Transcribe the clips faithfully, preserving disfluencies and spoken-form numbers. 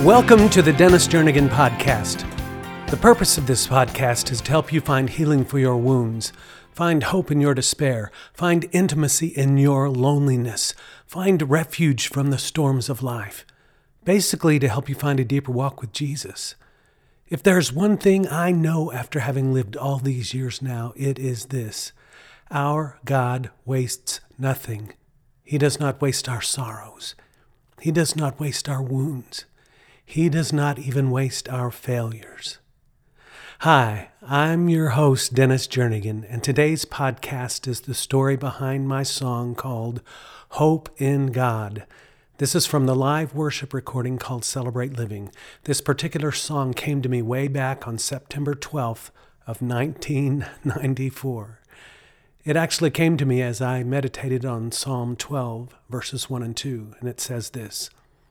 Welcome to the Dennis Jernigan Podcast. The purpose of this podcast is to help you find healing for your wounds, find hope in your despair, find intimacy in your loneliness, find refuge from the storms of life. Basically, to help you find a deeper walk with Jesus. If there's one thing I know after having lived all these years now, it is this. Our God wastes nothing. He does not waste our sorrows. He does not waste our wounds. He does not even waste our failures. Hi, I'm your host, Dennis Jernigan, and today's podcast is the story behind my song called Hope in God. This is from the live worship recording called Celebrate Living. This particular song came to me way back on September twelfth of nineteen ninety-four. It actually came to me as I meditated on Psalm twelve, verses one and two, and it says this.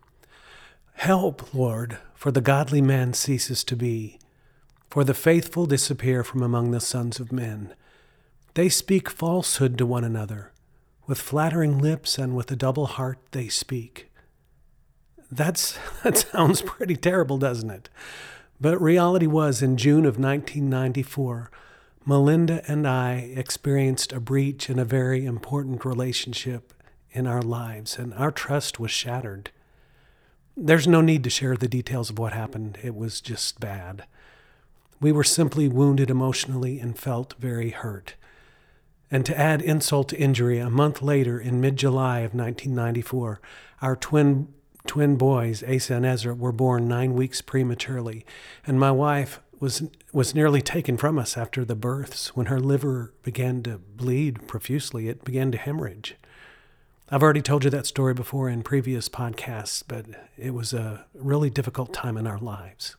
Help, Lord, for the godly man ceases to be, for the faithful disappear from among the sons of men. They speak falsehood to one another. With flattering lips and with a double heart they speak. That's, that sounds pretty terrible, doesn't it? But reality was, in June of nineteen ninety-four, Melinda and I experienced a breach in a very important relationship in our lives, and our trust was shattered. There's no need to share the details of what happened. It was just bad. We were simply wounded emotionally and felt very hurt. And to add insult to injury, a month later, in mid-July of nineteen ninety-four, our twin twin boys, Asa and Ezra, were born nine weeks prematurely, and my wife was was nearly taken from us after the births. When her liver began to bleed profusely, it began to hemorrhage. I've already told you that story before in previous podcasts, but it was a really difficult time in our lives.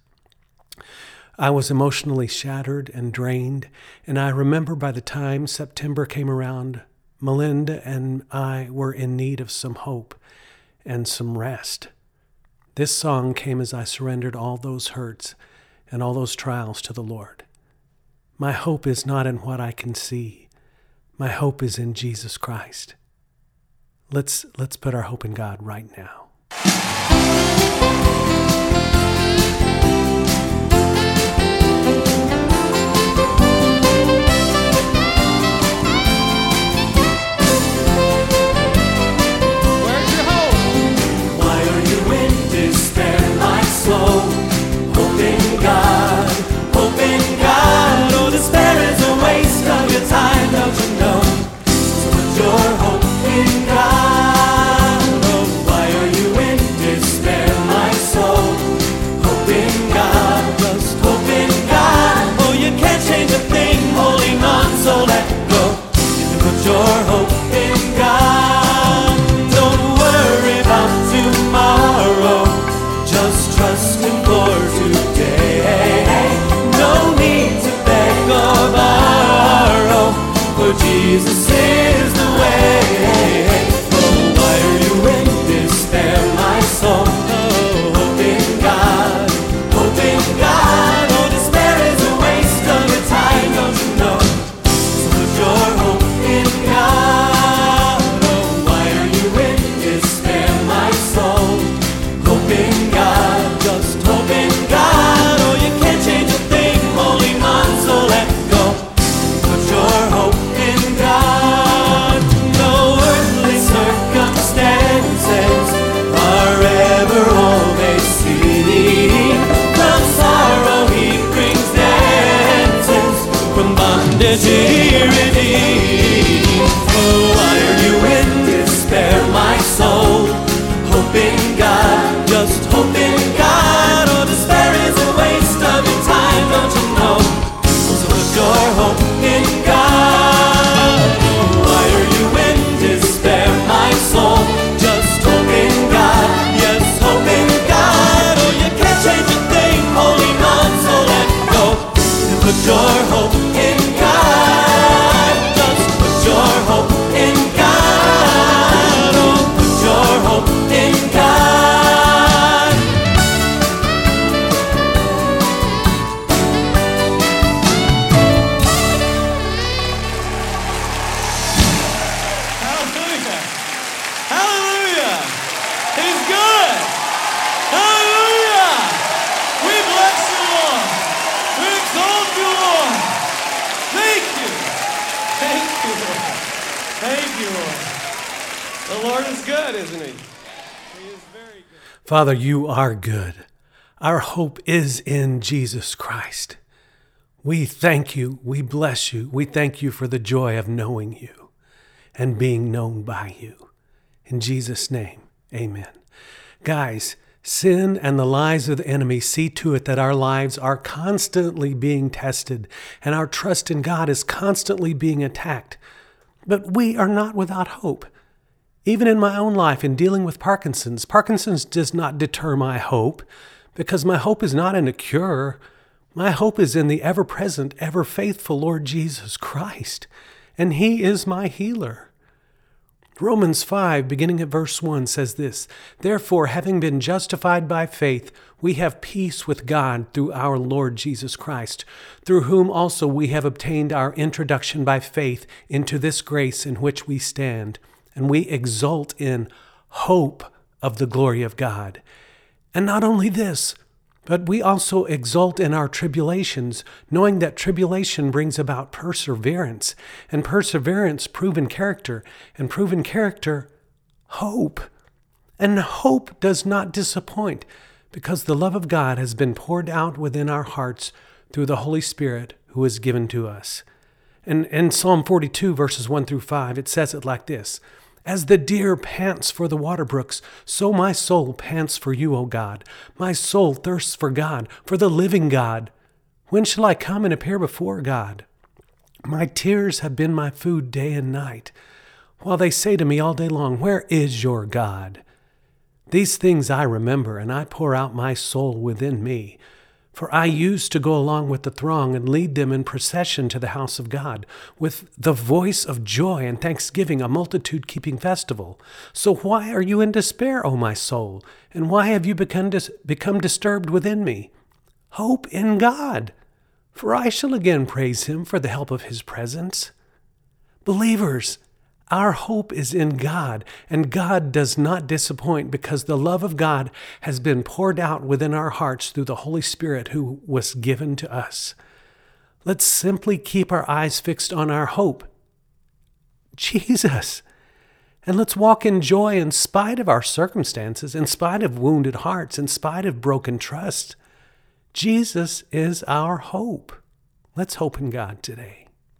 I was emotionally shattered and drained, and I remember by the time September came around, Melinda and I were in need of some hope and some rest. This song came as I surrendered all those hurts and all those trials to the Lord. My hope is not in what I can see. My hope is in Jesus Christ. Let's let's put our hope in God right now. Where's your hope? Why are you in despair, my soul? Hope in God, hope in God. Oh, despair is a waste of your time, don't you know? So put your hope in God. So let go, you can put your hope in God. Don't worry about tomorrow, just trust Him for today. No need to beg or borrow, for Jesus is the way. Oh, why are you in despair, my soul? Oh, hope in God, hope in God. Oh, despair is a waste of your time, don't you know? Your hope in God. Oh, why are you in despair, my soul? Hope in God, just hope in God. Oh, you can't change a thing, holding on, so let go. Put your hope in God. No earthly circumstances are ever all they see. From sorrow He brings dances, from bondage He redeems. Oh, why are you in despair, my soul? Hope in God, just hope in God. Oh, despair is a waste of your time, don't you know? So put your hope in God. Oh, why are you in despair, my soul? Just hope in God, yes, hope in God. Oh, you can't change a thing, holding on, so let go. And put your hope in God. Just put your hope in God. Oh, put your hope in God. Hallelujah. Hallelujah. He's good. Hallelujah. you, Lord. The Lord is good, isn't He? He is very good. Father, you are good. Our hope is in Jesus Christ. We thank you. We bless you. We thank you for the joy of knowing you and being known by you. In Jesus' name, amen. Guys, sin and the lies of the enemy see to it that our lives are constantly being tested and our trust in God is constantly being attacked. But we are not without hope. Even in my own life, in dealing with Parkinson's, Parkinson's does not deter my hope because my hope is not in a cure. My hope is in the ever-present, ever-faithful Lord Jesus Christ, and He is my healer. Romans five, beginning at verse one, says this, "Therefore, having been justified by faith, we have peace with God through our Lord Jesus Christ, through whom also we have obtained our introduction by faith into this grace in which we stand, and we exult in hope of the glory of God. And not only this, but we also exult in our tribulations, knowing that tribulation brings about perseverance, and perseverance, proven character, and proven character, hope. And hope does not disappoint, because the love of God has been poured out within our hearts through the Holy Spirit who is given to us." And in Psalm forty-two, verses one through five, it says it like this, "As the deer pants for the water brooks, so my soul pants for you, O God. My soul thirsts for God, for the living God. When shall I come and appear before God? My tears have been my food day and night, while they say to me all day long, 'Where is your God?' These things I remember, and I pour out my soul within me. For I used to go along with the throng and lead them in procession to the house of God, with the voice of joy and thanksgiving, a multitude-keeping festival. So why are you in despair, O my soul? And why have you become, dis- become disturbed within me? Hope in God, for I shall again praise Him for the help of His presence." Believers, our hope is in God, and God does not disappoint because the love of God has been poured out within our hearts through the Holy Spirit who was given to us. Let's simply keep our eyes fixed on our hope, Jesus. And let's walk in joy in spite of our circumstances, in spite of wounded hearts, in spite of broken trust. Jesus is our hope. Let's hope in God today.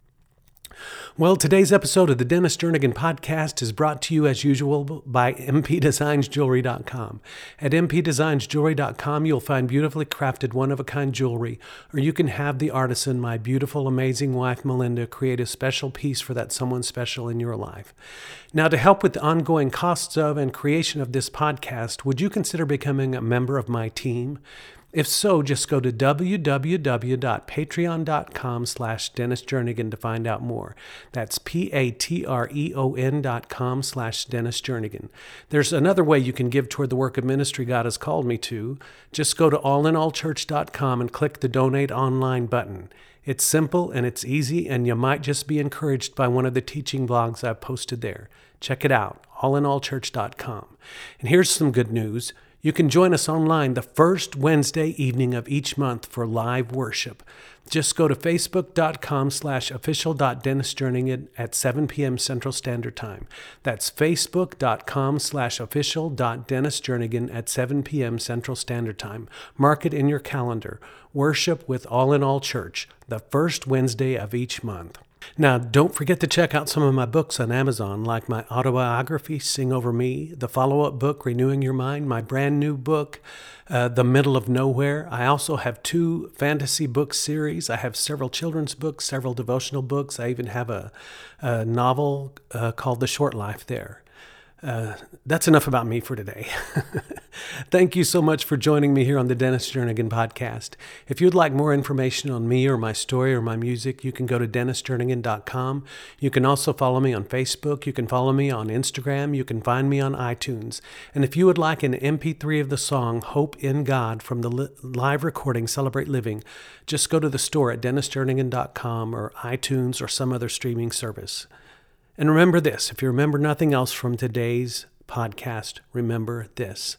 Well, today's episode of the Dennis Jernigan Podcast is brought to you as usual by m p designs jewelry dot com. At m p designs jewelry dot com, you'll find beautifully crafted one-of-a-kind jewelry, or you can have the artisan, my beautiful, amazing wife, Melinda, create a special piece for that someone special in your life. Now, to help with the ongoing costs of and creation of this podcast, would you consider becoming a member of my team? If so, just go to w w w dot patreon dot com slash Dennis Jernigan to find out more. That's P-A-T-R-E-O-N dot com slash Dennis Jernigan. There's another way you can give toward the work of ministry God has called me to. Just go to all in all church dot com and click the Donate Online button. It's simple and it's easy, and you might just be encouraged by one of the teaching blogs I've posted there. Check it out, all in all church dot com. And here's some good news. You can join us online the first Wednesday evening of each month for live worship. Just go to facebook dot com slash official dot Dennis Jernigan at seven p.m. Central Standard Time. That's facebook dot com slash official dot Dennis Jernigan at seven p.m. Central Standard Time. Mark it in your calendar. Worship with All in All Church, the first Wednesday of each month. Now, don't forget to check out some of my books on Amazon, like my autobiography, Sing Over Me, the follow-up book, Renewing Your Mind, my brand new book, uh, The Middle of Nowhere. I also have two fantasy book series. I have several children's books, several devotional books. I even have a, a novel uh, called The Short Life there. Uh, that's enough about me for today. Thank you so much for joining me here on the Dennis Jernigan Podcast. If you'd like more information on me or my story or my music, you can go to dennis jernigan dot com. You can also follow me on Facebook. You can follow me on Instagram. You can find me on iTunes. And if you would like an M P three of the song Hope in God from the li- live recording Celebrate Living, just go to the store at dennis jernigan dot com or iTunes or some other streaming service. And remember this, if you remember nothing else from today's podcast, remember this.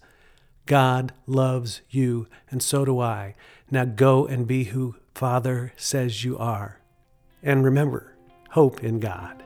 God loves you, and so do I. Now go and be who Father says you are. And remember, hope in God.